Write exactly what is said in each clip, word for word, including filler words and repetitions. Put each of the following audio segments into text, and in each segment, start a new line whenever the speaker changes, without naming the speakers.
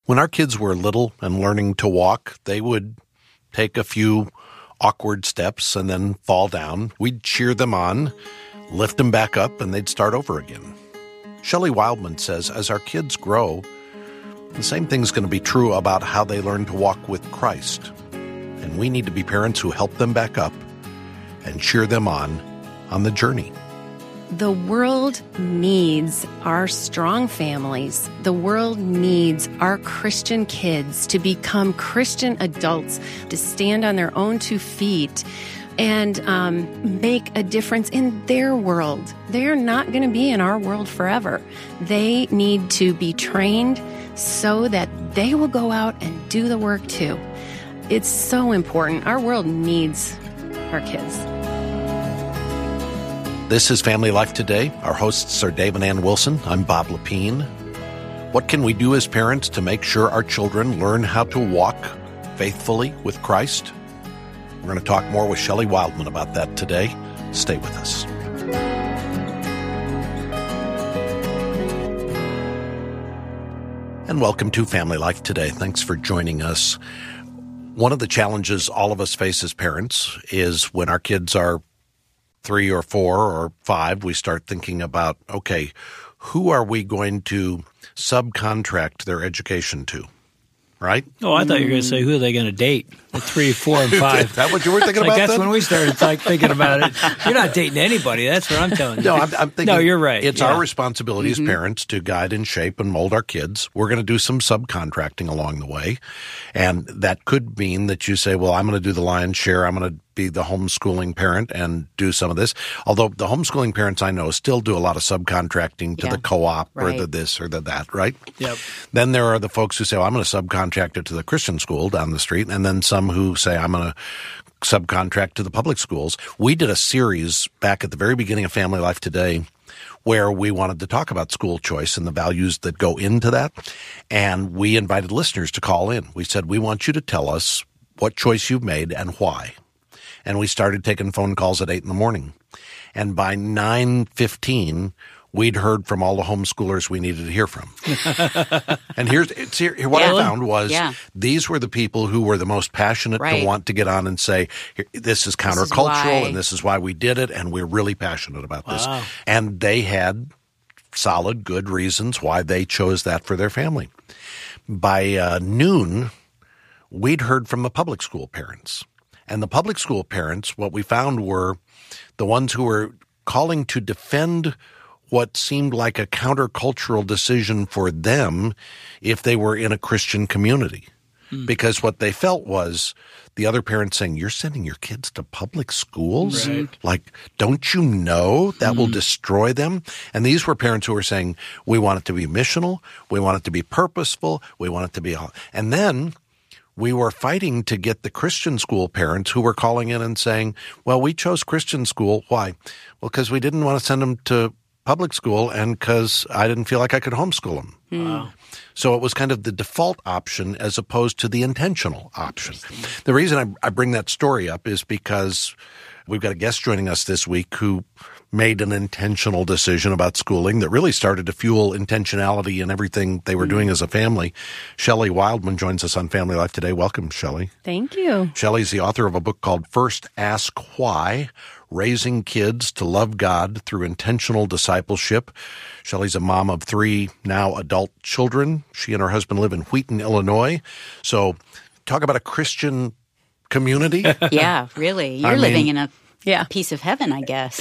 When our kids were little and learning to walk, they would take a few awkward steps and then fall down. We'd cheer them on, lift them back up, and they'd start over again. Shelley Wildman says as our kids grow, the same thing's going to be true about how they learn to walk with Christ. And we need to be parents who help them back up and cheer them on on the journey.
The world needs our strong families. The world needs our Christian kids to become Christian adults, to stand on their own two feet and um, make a difference in their world. They're not going to be in our world forever. They need to be trained so that they will go out and do the work too. It's so important. Our world needs our kids.
This is Family Life Today. Our hosts are Dave and Ann Wilson. I'm Bob Lepine. What can we do as parents to make sure our children learn how to walk faithfully with Christ? We're going to talk more with Shelley Wildman about that today. Stay with us. And welcome to Family Life Today. Thanks for joining us. One of the challenges all of us face as parents is when our kids are three or four or five, we start thinking about, okay, who are we going to subcontract their education to, right?
Oh, I thought you were going to say, who are they going to date? At three, four, and five.
Is that what you were thinking
like
about
That's
then?
when we started like, thinking about it. You're not dating anybody. That's what I'm telling you.
No, I'm, I'm thinking.
No, you're right.
It's
yeah.
our responsibility mm-hmm. as parents to guide and shape and mold our kids. We're going to do some subcontracting along the way. And that could mean that you say, well, I'm going to do the lion's share. I'm going to be the homeschooling parent and do some of this. Although the homeschooling parents I know still do a lot of subcontracting to
yeah.
the co-op
right.
or the this or the that, right?
Yep.
Then there are the folks who say, well, I'm going to subcontract it to the Christian school down the street. And then some who say, I'm going to subcontract to the public schools. We did a series back at the very beginning of Family Life Today where we wanted to talk about school choice and the values that go into that. And we invited listeners to call in. We said, we want you to tell us what choice you've made and why. And we started taking phone calls at eight in the morning. And by nine fifteen, we'd heard from all the homeschoolers we needed to hear from. And here's it's here, here, what
yeah.
I found was
yeah.
these were the people who were the most passionate
right.
to want to get on and say, this is countercultural
this is
and this is why we did it, and we're really passionate about this.
Wow.
And they had solid, good reasons why they chose that for their family. By uh, noon, we'd heard from the public school parents. And the public school parents, what we found were the ones who were calling to defend what seemed like a countercultural decision for them if they were in a Christian community. Hmm. Because what they felt was the other parents saying, you're sending your kids to public schools?
Right.
Like, don't you know that
Hmm.
will destroy them? And these were parents who were saying, we want it to be missional, we want it to be purposeful, we want it to be all. And then we were fighting to get the Christian school parents who were calling in and saying, well, we chose Christian school. Why? Well, because we didn't want to send them to public school and because I didn't feel like I could homeschool them.
Wow.
So it was kind of the default option as opposed to the intentional option. The reason I, I bring that story up is because we've got a guest joining us this week who made an intentional decision about schooling that really started to fuel intentionality in everything they were doing as a family. Shelley Wildman joins us on Family Life Today. Welcome, Shelley.
Thank you.
Shelley's the author of a book called First Ask Why, Raising Kids to Love God Through Intentional Discipleship. Shelley's a mom of three now adult children. She and her husband live in Wheaton, Illinois. So talk about a Christian community.
Yeah, really. You're
I
living
mean,
in a
Yeah.
piece of heaven, I guess.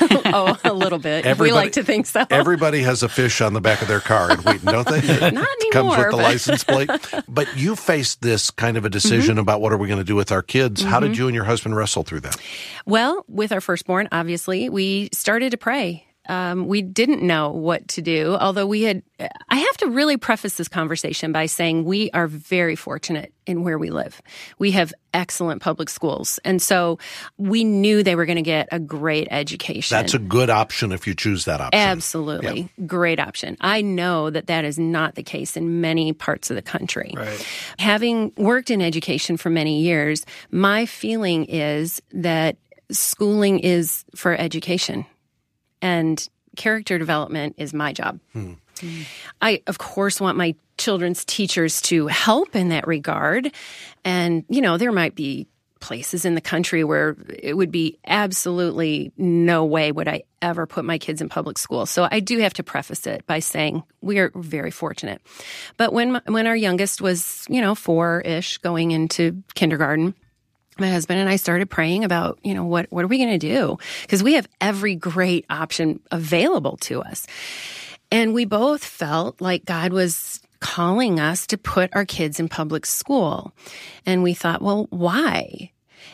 Oh, a little bit. We like to think so.
Everybody has a fish on the back of their car in Wheaton, don't they?
Not anymore.
Comes with the
but...
license plate. But you faced this kind of a decision mm-hmm. about what are we going to do with our kids. Mm-hmm. How did you and your husband wrestle through that?
Well, with our firstborn, obviously, we started to pray. Um, we didn't know what to do, although we had, I have to really preface this conversation by saying we are very fortunate in where we live. We have excellent public schools. And so we knew they were going to get a great education.
That's a good option if you choose that option.
Absolutely. Yep. Great option. I know that that is not the case in many parts of the country.
Right.
Having worked in education for many years, my feeling is that schooling is for education. And character development is my job. Hmm. I, of course, want my children's teachers to help in that regard. And, you know, there might be places in the country where it would be absolutely no way would I ever put my kids in public school. So I do have to preface it by saying we are very fortunate. But when my, when our youngest was, you know, four-ish going into kindergarten, my husband and I started praying about, you know, what, what are we going to do? Because we have every great option available to us. And we both felt like God was calling us to put our kids in public school. And we thought, well, why?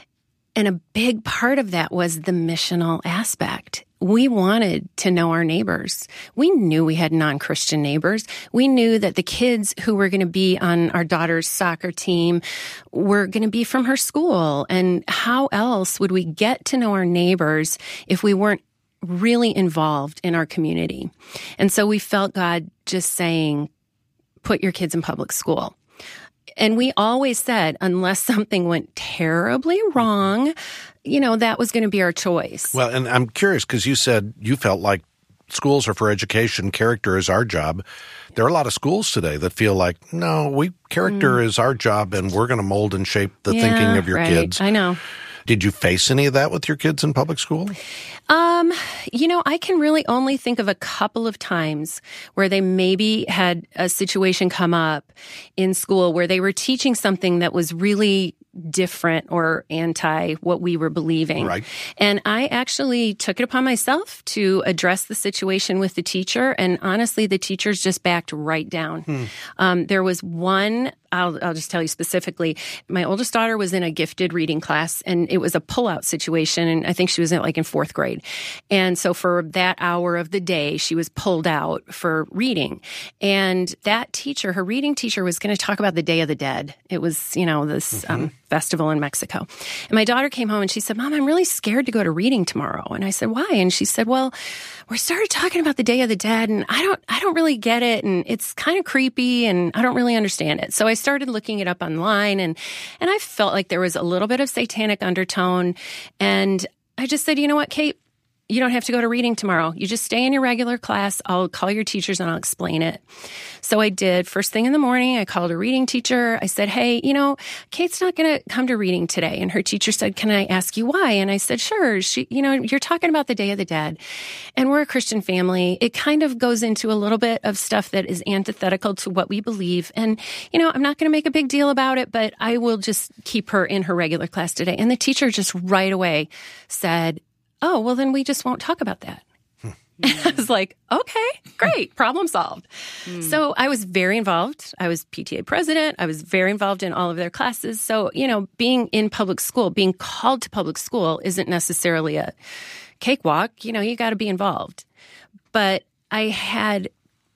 And a big part of that was the missional aspect. We wanted to know our neighbors. We knew we had non-Christian neighbors. We knew that the kids who were going to be on our daughter's soccer team were going to be from her school. And how else would we get to know our neighbors if we weren't really involved in our community? And so we felt God just saying, put your kids in public school. And we always said, unless something went terribly wrong, you know, that was going to be our choice.
Well, and I'm curious because you said you felt like schools are for education, character is our job. There are a lot of schools today that feel like, no, we character mm. is our job and we're going to mold and shape the
yeah,
thinking of your
right.
kids.
I know.
Did you face any of that with your kids in public school?
Um, you know, I can really only think of a couple of times where they maybe had a situation come up in school where they were teaching something that was really different or anti what we were believing.
Right.
And I actually took it upon myself to address the situation with the teacher. And honestly, the teachers just backed right down. Hmm. Um, there was one, I'll, I'll just tell you specifically, my oldest daughter was in a gifted reading class and it was a pullout situation. And I think she was in, like in fourth grade. And so for that hour of the day, she was pulled out for reading. And that teacher, her reading teacher, was going to talk about the Day of the Dead. It was, you know, this mm-hmm. um, festival in Mexico. And my daughter came home and she said, Mom, I'm really scared to go to reading tomorrow. And I said, why? And she said, well, we started talking about the Day of the Dead and I don't, I don't really get it. And it's kind of creepy and I don't really understand it. So I started looking it up online and, and I felt like there was a little bit of satanic undertone. And I just said, you know what, Kate, you don't have to go to reading tomorrow. You just stay in your regular class. I'll call your teachers and I'll explain it. So I did. First thing in the morning, I called a reading teacher. I said, hey, you know, Kate's not going to come to reading today. And her teacher said, can I ask you why? And I said, sure. She, you know, you're talking about the Day of the Dead and we're a Christian family. It kind of goes into a little bit of stuff that is antithetical to what we believe. And, you know, I'm not going to make a big deal about it, but I will just keep her in her regular class today. And the teacher just right away said, oh, well, then we just won't talk about that. Hmm. And I was like, okay, great, problem solved. Hmm. So I was very involved. I was P T A president. I was very involved in all of their classes. So, you know, being in public school, being called to public school isn't necessarily a cakewalk. You know, you got to be involved. But I had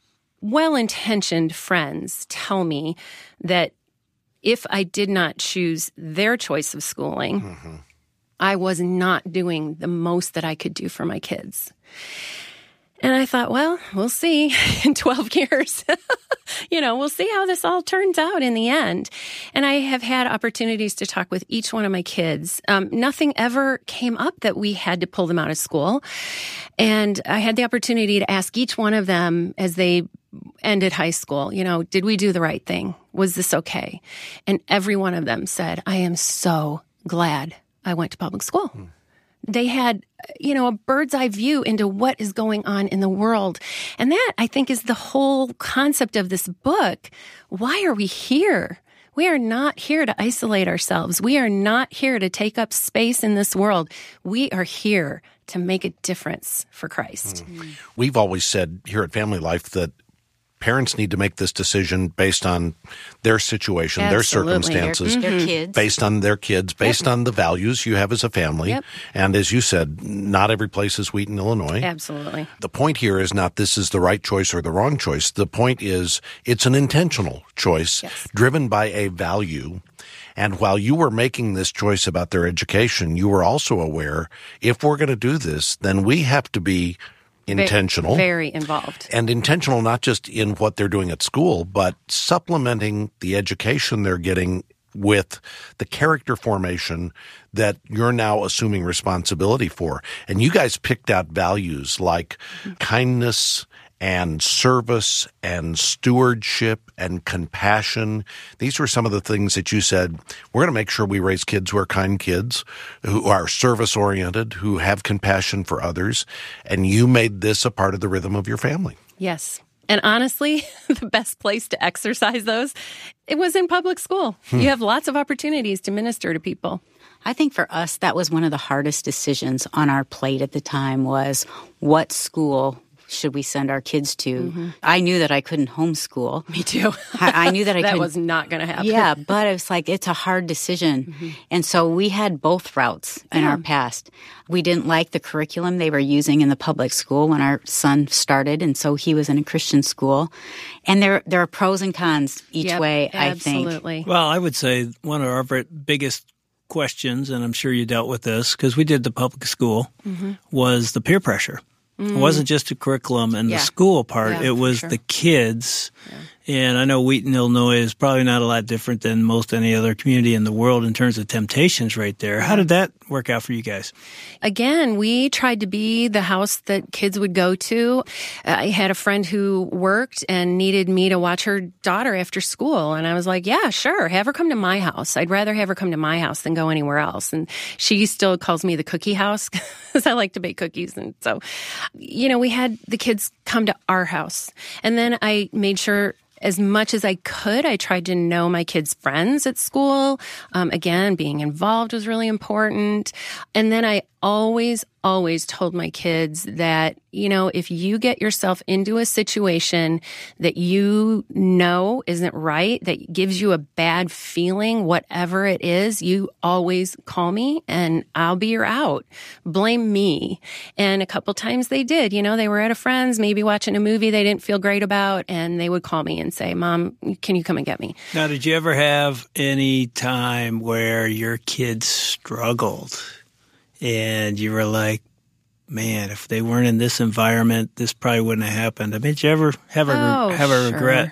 well-intentioned friends tell me that if I did not choose their choice of schooling, mm-hmm. I was not doing the most that I could do for my kids. And I thought, well, we'll see in twelve years. You know, we'll see how this all turns out in the end. And I have had opportunities to talk with each one of my kids. Um, nothing ever came up that we had to pull them out of school. And I had the opportunity to ask each one of them as they ended high school, you know, did we do the right thing? Was this okay? And every one of them said, I am so glad I went to public school. Hmm. They had, you know, a bird's eye view into what is going on in the world. And that, I think, is the whole concept of this book. Why are we here? We are not here to isolate ourselves. We are not here to take up space in this world. We are here to make a difference for Christ.
Hmm. We've always said here at Family Life that parents need to make this decision based on their situation,
Absolutely.
their circumstances,
their, their kids.
based on their kids, based yep. on the values you have as a family.
Yep.
And as you said, not every place is Wheaton, Illinois.
Absolutely.
The point here is not this is the right choice or the wrong choice. The point is it's an intentional choice
yes. driven
by a value. And while you were making this choice about their education, you were also aware, if we're going to do this, then we have to be intentional.
Very involved.
And intentional not just in what they're doing at school, but supplementing the education they're getting with the character formation that you're now assuming responsibility for. And you guys picked out values like mm-hmm. kindness and service and stewardship and compassion. These were some of the things that you said, we're going to make sure we raise kids who are kind kids, who are service-oriented, who have compassion for others, and you made this a part of the rhythm of your family.
Yes. And honestly, the best place to exercise those, it was in public school. Hmm. You have lots of opportunities to minister to people.
I think for us, that was one of the hardest decisions on our plate at the time was what school should we send our kids to? Mm-hmm. I knew that I couldn't homeschool.
Me too.
I, I knew that I
that
couldn't.
That was not going to happen.
Yeah, but it was like, it's a hard decision. Mm-hmm. And so we had both routes in yeah. our past. We didn't like the curriculum they were using in the public school when our son started, and so he was in a Christian school. And there there are pros and cons each
yep,
way, I
absolutely.
think.
Well, I would say one of our biggest questions, and I'm sure you dealt with this because we did the public school, mm-hmm. was the peer pressure. Mm. It wasn't just the curriculum and
yeah.
the school part.
Yeah,
it was
sure.
the kids.
Yeah.
And I know Wheaton, Illinois is probably not a lot different than most any other community in the world in terms of temptations right there. How did that work out for you guys?
Again, we tried to be the house that kids would go to. I had a friend who worked and needed me to watch her daughter after school. And I was like, yeah, sure. Have her come to my house. I'd rather have her come to my house than go anywhere else. And she still calls me the cookie house because I like to bake cookies. And so, you know, we had the kids come to our house. And then I made sure as much as I could, I tried to know my kids' friends at school. Um, again, being involved was really important. And then I always, always told my kids that, you know, if you get yourself into a situation that you know isn't right, that gives you a bad feeling, whatever it is, you always call me and I'll be your out. Blame me. And a couple times they did. You know, they were at a friend's, maybe watching a movie they didn't feel great about, and they would call me and say, Mom, can you come and get me?
Now, did you ever have any time where your kids struggled and you were like, man, if they weren't in this environment, this probably wouldn't have happened? I mean, did you ever have a,
oh,
have a
sure.
regret?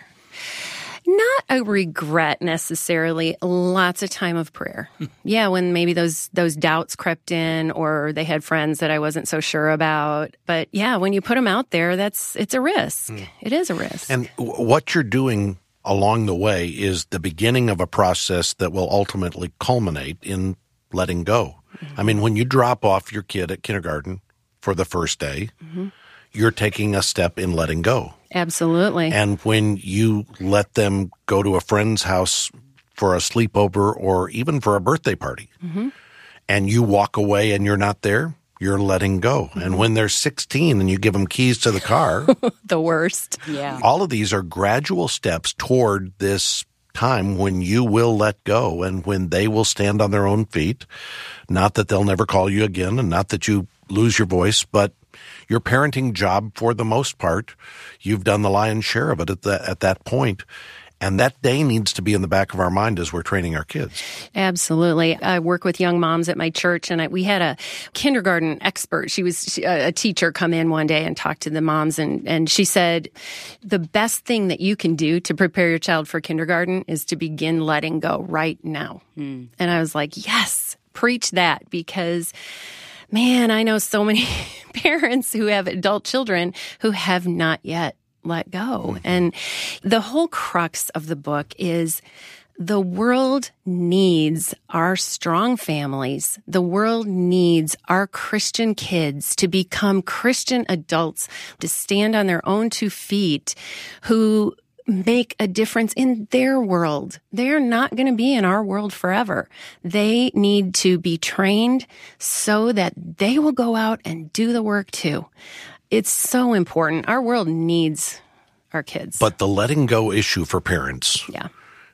Not a regret necessarily. Lots of time of prayer. Yeah, when maybe those those doubts crept in, or they had friends that I wasn't so sure about. But yeah, when you put them out there, that's it's a risk. Mm. It is a risk.
And w- what you're doing along the way is the beginning of a process that will ultimately culminate in letting go. Mm-hmm. I mean, when you drop off your kid at kindergarten for the first day, mm-hmm. you're taking a step in letting go.
Absolutely.
And when you let them go to a friend's house for a sleepover or even for a birthday party, mm-hmm. and you walk away and you're not there, you're letting go. Mm-hmm. And when they're sixteen and you give them keys to the car,
the worst.
Yeah.
All of these are gradual steps toward this time when you will let go and when they will stand on their own feet. Not that they'll never call you again, and not that you lose your voice, but your parenting job, for the most part, you've done the lion's share of it at that, at that point. And that day needs to be in the back of our mind as we're training our kids.
Absolutely. I work with young moms at my church, and I, we had a kindergarten expert. She was she, a teacher come in one day and talk to the moms, and, and she said, the best thing that you can do to prepare your child for kindergarten is to begin letting go right now. Mm. And I was like, yes, preach that, because man, I know so many parents who have adult children who have not yet let go. Mm-hmm. And the whole crux of the book is the world needs our strong families. The world needs our Christian kids to become Christian adults, to stand on their own two feet, who make a difference in their world. They're not going to be in our world forever. They need to be trained so that they will go out and do the work too. It's so important. Our world needs our kids.
But the letting go issue for parents
yeah.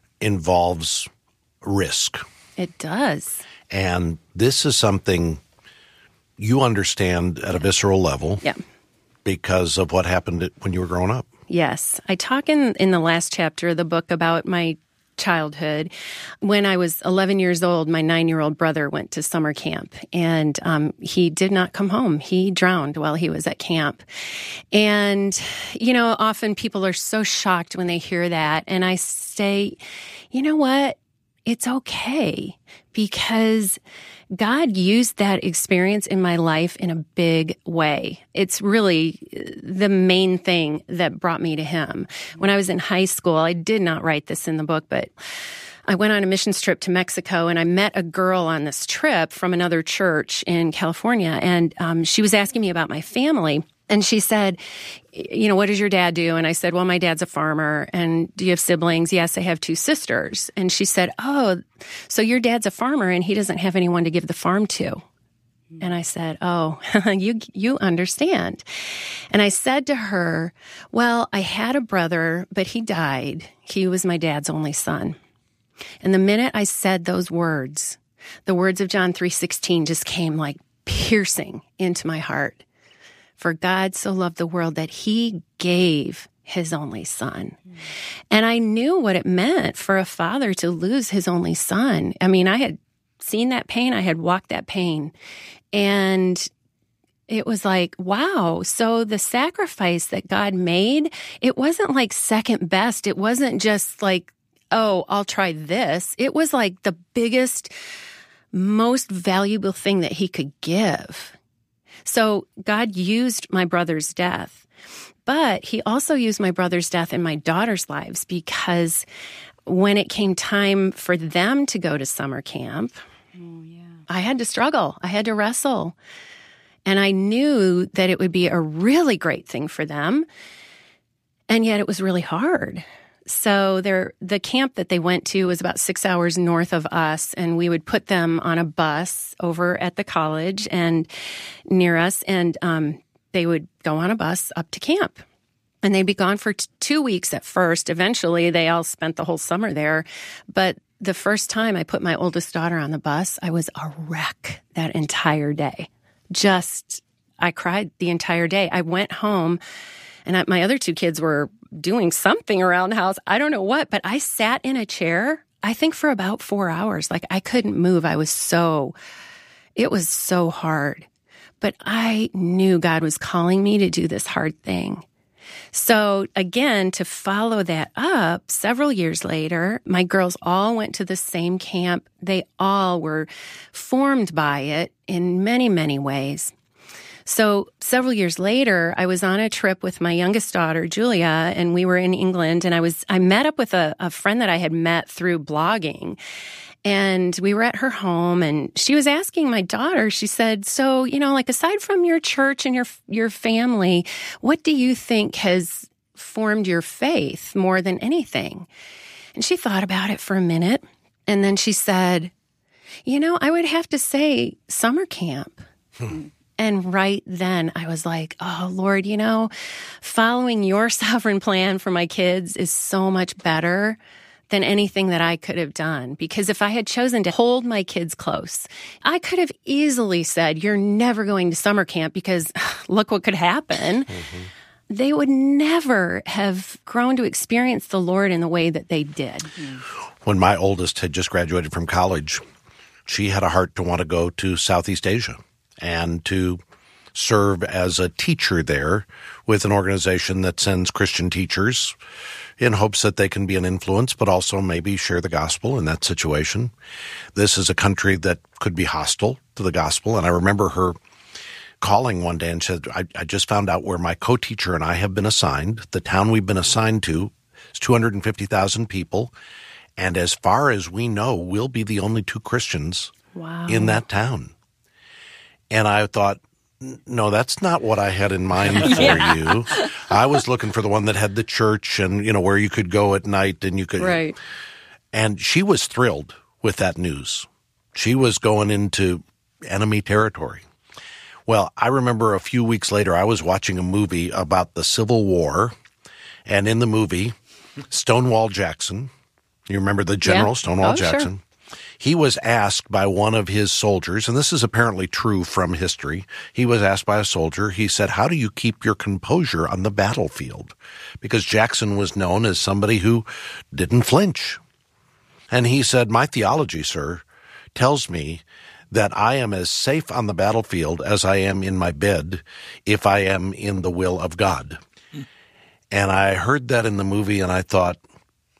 involves risk.
It does.
And this is something you understand at a visceral level
yeah.
because of what happened when you were growing up.
Yes. I talk in, in the last chapter of the book about my childhood. When I was eleven years old, my nine-year-old brother went to summer camp, and um, he did not come home. He drowned while he was at camp. And, you know, often people are so shocked when they hear that. And I say, you know what? it's okay, because God used that experience in my life in a big way. It's really the main thing that brought me to Him. When I was in high school, I did not write this in the book, but I went on a missions trip to Mexico, and I met a girl on this trip from another church in California, and um, she was asking me about my family. And she said, you know, what does your dad do? And I said, well, my dad's a farmer. And do you have siblings? Yes, I have two sisters. And she said, oh, so your dad's a farmer and he doesn't have anyone to give the farm to. And I said, oh, you you understand. And I said to her, well, I had a brother, but he died. He was my dad's only son. And the minute I said those words, the words of John three sixteen just came like piercing into my heart. For God so loved the world that He gave His only Son. Mm. And I knew what it meant for a father to lose his only son. I mean, I had seen that pain. I had walked that pain. And it was like, wow. So the sacrifice that God made, it wasn't like second best. It wasn't just like, oh, I'll try this. It was like the biggest, most valuable thing that He could give. So God used my brother's death, but He also used my brother's death in my daughter's lives, because when it came time for them to go to summer camp, oh, yeah. I had to struggle. I had to wrestle. And I knew that it would be a really great thing for them, and yet it was really hard. So there, the camp that they went to was about six hours north of us, and we would put them on a bus over at the college and near us, and um, they would go on a bus up to camp. And they'd be gone for t- two weeks at first. Eventually, they all spent the whole summer there. But the first time I put my oldest daughter on the bus, I was a wreck that entire day. Just, I cried the entire day. I went home, and I, my other two kids were doing something around the house. I don't know what, but I sat in a chair, I think for about four hours. Like I couldn't move. I was so, it was so hard. But I knew God was calling me to do this hard thing. So again, to follow that up, several years later, my girls all went to the same camp. They all were formed by it in many, many ways. So several years later, I was on a trip with my youngest daughter, Julia, and we were in England, and I was I met up with a, a friend that I had met through blogging. And we were at her home, and she was asking my daughter, she said, so, you know, like aside from your church and your your family, what do you think has formed your faith more than anything? And she thought about it for a minute, and then she said, you know, I would have to say summer camp. Hmm. And right then I was like, oh, Lord, you know, following your sovereign plan for my kids is so much better than anything that I could have done. Because if I had chosen to hold my kids close, I could have easily said, you're never going to summer camp because look what could happen. Mm-hmm. They would never have grown to experience the Lord in the way that they did.
When my oldest had just graduated from college, she had a heart to want to go to Southeast Asia and to serve as a teacher there with an organization that sends Christian teachers in hopes that they can be an influence, but also maybe share the gospel in that situation. This is a country that could be hostile to the gospel, and I remember her calling one day and said, I, I just found out where my co-teacher and I have been assigned. The town we've been assigned to is two hundred fifty thousand people, and as far as we know, we'll be the only two Christians wow. in that town. And I thought, no, that's not what I had in mind for yeah. you. I was looking for the one that had the church and, you know, where you could go at night and you could.
Right.
And she was thrilled with that news. She was going into enemy territory. Well, I remember a few weeks later, I was watching a movie about the Civil War. And in the movie, Stonewall Jackson, you remember the General yeah. Stonewall oh, Jackson? Sure. He was asked by one of his soldiers, and this is apparently true from history. He was asked by a soldier, he said, how do you keep your composure on the battlefield? Because Jackson was known as somebody who didn't flinch. And he said, my theology, sir, tells me that I am as safe on the battlefield as I am in my bed if I am in the will of God. Hmm. And I heard that in the movie, and I thought,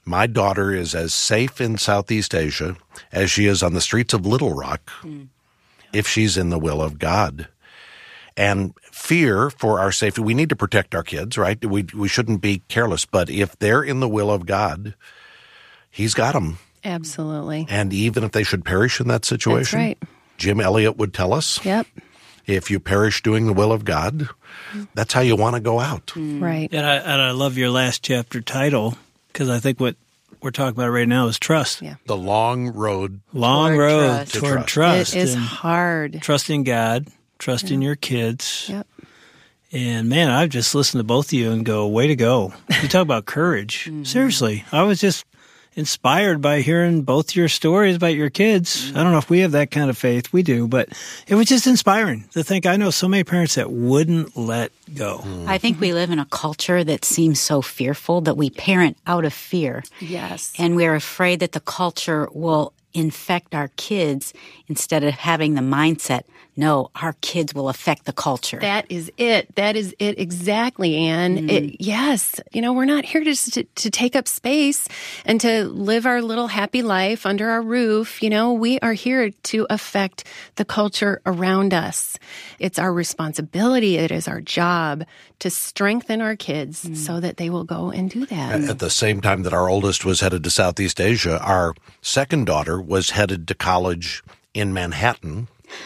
My daughter is as safe in Southeast Asia as she is on the streets of Little Rock mm. if she's in the will of God. And fear for our safety, we need to protect our kids, right? We we shouldn't be careless. But if they're in the will of God, He's got them.
Absolutely.
And even if they should perish in that situation,
that's right.
Jim Elliot would tell us,
yep.
if you perish doing the will of God, that's how you want to go out.
Mm. Right.
And I, and I love your last chapter title, because I think what we're talking about right now is trust.
Yeah.
The long road.
Long
toward
road
trust.
toward
trust.
trust.
It is
and
hard.
Trusting God, trusting
yeah.
your kids.
Yep.
And man, I've just listened to both of you and go, way to go. You talk about courage. Mm-hmm. Seriously. I was just inspired by hearing both your stories about your kids. Mm-hmm. I don't know if we have that kind of faith. We do, but it was just inspiring to think I know so many parents that wouldn't let go.
Mm-hmm. I think we live in a culture that seems so fearful that we parent out of fear.
Yes.
And we're afraid that the culture will infect our kids instead of having the mindset, no, our kids will affect the culture.
That is it. That is it exactly, Anne. Mm. It, yes. You know, we're not here to, to to take up space and to live our little happy life under our roof. You know, we are here to affect the culture around us. It's our responsibility. It is our job to strengthen our kids mm. so that they will go and do that.
At the same time that our oldest was headed to Southeast Asia, our second daughter was headed to college in Manhattan.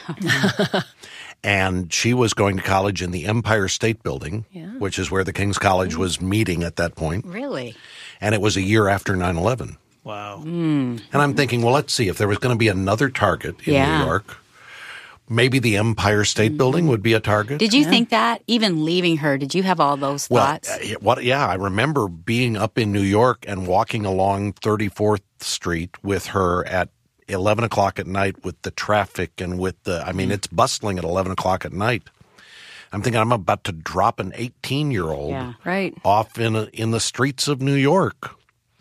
And she was going to college in the Empire State Building, yeah. which is where the King's College mm. was meeting at that point.
Really?
And it was a year after nine eleven.
Wow.
Mm.
And I'm thinking, well, let's see, if there was going to be another target in
yeah.
New York, maybe the Empire State mm. Building would be a target.
Did you
yeah.
think that? Even leaving her, did you have all those thoughts?
Well, uh, what, yeah, I remember being up in New York and walking along thirty-fourth Street with her at eleven o'clock at night with the traffic and with the, I mean, mm. it's bustling at eleven o'clock at night. I'm thinking I'm about to drop an eighteen-year-old
yeah, right.
off in a, in the streets of New York.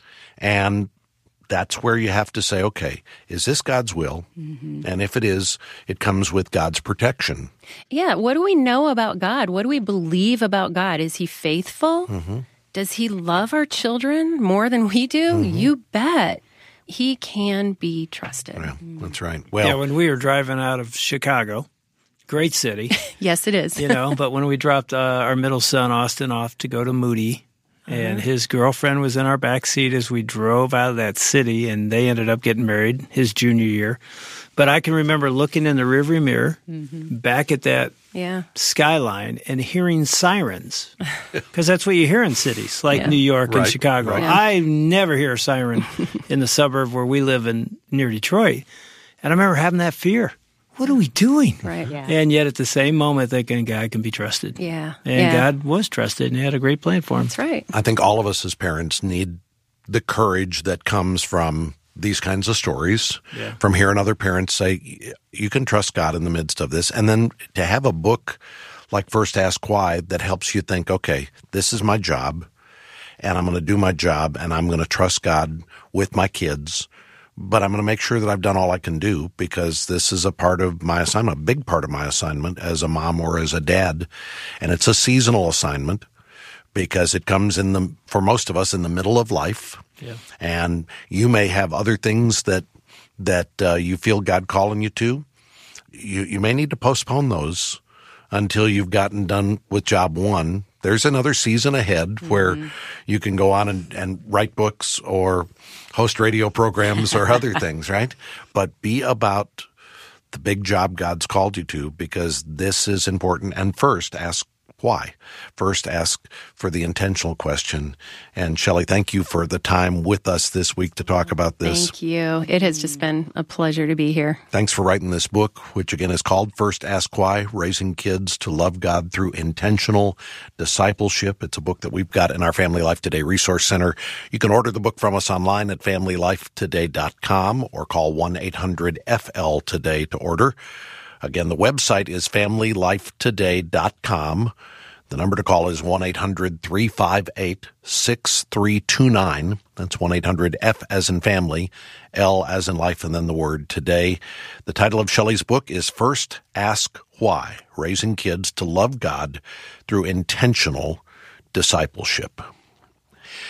And that's where you have to say, okay, is this God's will? Mm-hmm. And if it is, it comes with God's protection.
Yeah. What do we know about God? What do we believe about God? Is He faithful? Mm-hmm. Does He love our children more than we do? Mm-hmm. You bet. He can be trusted.
Yeah, that's right. Well,
yeah, when we were driving out of Chicago, great city.
Yes, it is.
You know, but when we dropped uh, our middle son, Austin, off to go to Moody, uh-huh. and his girlfriend was in our back seat as we drove out of that city, and they ended up getting married his junior year. But I can remember looking in the rearview mirror mm-hmm. back at that yeah. skyline and hearing sirens, because that's what you hear in cities like yeah. New York right. and Chicago. Right. Yeah. I never hear a siren in the suburb where we live in near Detroit. And I remember having that fear. What are we doing?
Right.
Yeah.
And yet at the same moment thinking God can be trusted.
Yeah.
And
yeah.
God was trusted and He had a great plan for him.
That's right.
I think all of us as parents need the courage that comes from these kinds of stories, yeah. from hearing other parents say, you can trust God in the midst of this. And then to have a book like First Ask Why that helps you think, okay, this is my job, and I'm going to do my job, and I'm going to trust God with my kids, but I'm going to make sure that I've done all I can do, because this is a part of my assignment, a big part of my assignment as a mom or as a dad. And it's a seasonal assignment because it comes in the, for most of us, in the middle of life. Yeah. And you may have other things that that uh, you feel God calling you to. You you may need to postpone those until you've gotten done with job one. There's another season ahead mm-hmm. where you can go on and, and write books or host radio programs or other things, right? But be about the big job God's called you to, because this is important. And first, ask why. First, ask for the intentional question. And Shelley, thank you for the time with us this week to talk about this.
Thank you. It has just been a pleasure to be here.
Thanks for writing this book, which again is called First Ask Why, Raising Kids to Love God Through Intentional Discipleship. It's a book that we've got in our Family Life Today Resource Center. You can order the book from us online at family life today dot com or call one eight hundred F L today to order. Again, the website is family life today dot com. The number to call is one eight hundred three five eight six three two nine. That's one eight hundred F as in family, L as in life, and then the word today. The title of Shelley's book is First Ask Why, Raising Kids to Love God Through Intentional Discipleship.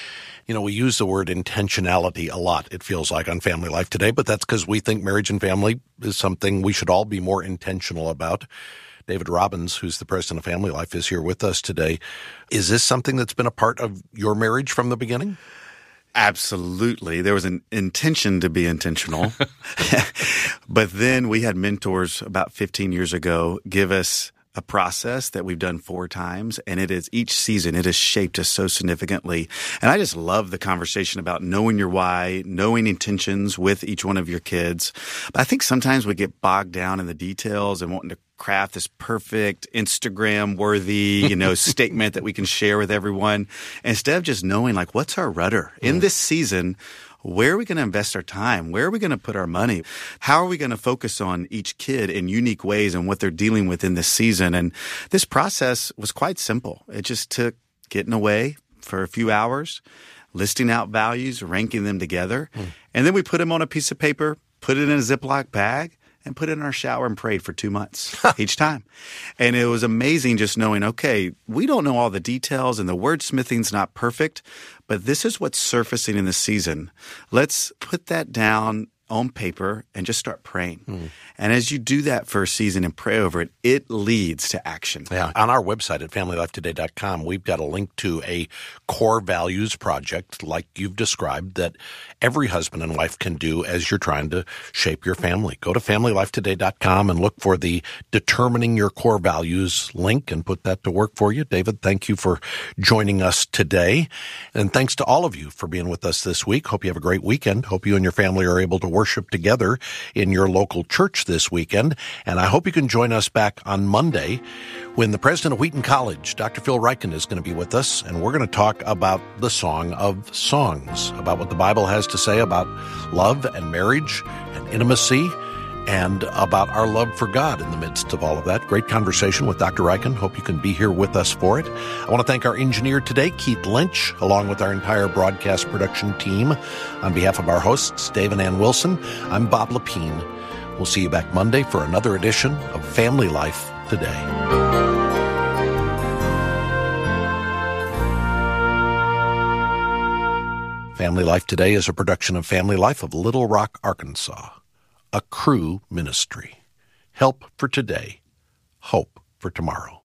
You know, we use the word intentionality a lot, it feels like, on Family Life Today, but that's because we think marriage and family is something we should all be more intentional about. David Robbins, who's the president of Family Life, is here with us today. Is this something that's been a part of your marriage from the beginning?
Absolutely. There was an intention to be intentional. But then we had mentors about fifteen years ago give us a process that we've done four times, and it is each season, it has shaped us so significantly. And I just love the conversation about knowing your why, knowing intentions with each one of your kids. But I think sometimes we get bogged down in the details and wanting to craft this perfect Instagram-worthy, you know, statement that we can share with everyone. Instead of just knowing, like, what's our rudder? In this season, where are we going to invest our time? Where are we going to put our money? How are we going to focus on each kid in unique ways and what they're dealing with in this season? And this process was quite simple. It just took getting away for a few hours, listing out values, ranking them together. Mm. And then we put them on a piece of paper, put it in a Ziploc bag, and put it in our shower and prayed for two months each time. And it was amazing just knowing, okay, we don't know all the details and the wordsmithing's not perfect, but this is what's surfacing in this season. Let's put that down on paper and just start praying. Mm. And as you do that for a season and pray over it, it leads to action.
Yeah. On our website at family life today dot com, we've got a link to a core values project like you've described that every husband and wife can do as you're trying to shape your family. Go to family life today dot com and look for the Determining Your Core Values link and put that to work for you. David, thank you for joining us today. And thanks to all of you for being with us this week. Hope you have a great weekend. Hope you and your family are able to worship together in your local church this weekend. And I hope you can join us back on Monday when the president of Wheaton College, Doctor Phil Ryken, is going to be with us. And we're going to talk about the Song of Songs, about what the Bible has to say about love and marriage and intimacy, and about our love for God in the midst of all of that. Great conversation with Doctor Ryken. Hope you can be here with us for it. I want to thank our engineer today, Keith Lynch, along with our entire broadcast production team. On behalf of our hosts, Dave and Ann Wilson, I'm Bob Lepine. We'll see you back Monday for another edition of Family Life Today. Family Life Today is a production of Family Life of Little Rock, Arkansas. A Cru ministry. Help for today. Hope for tomorrow.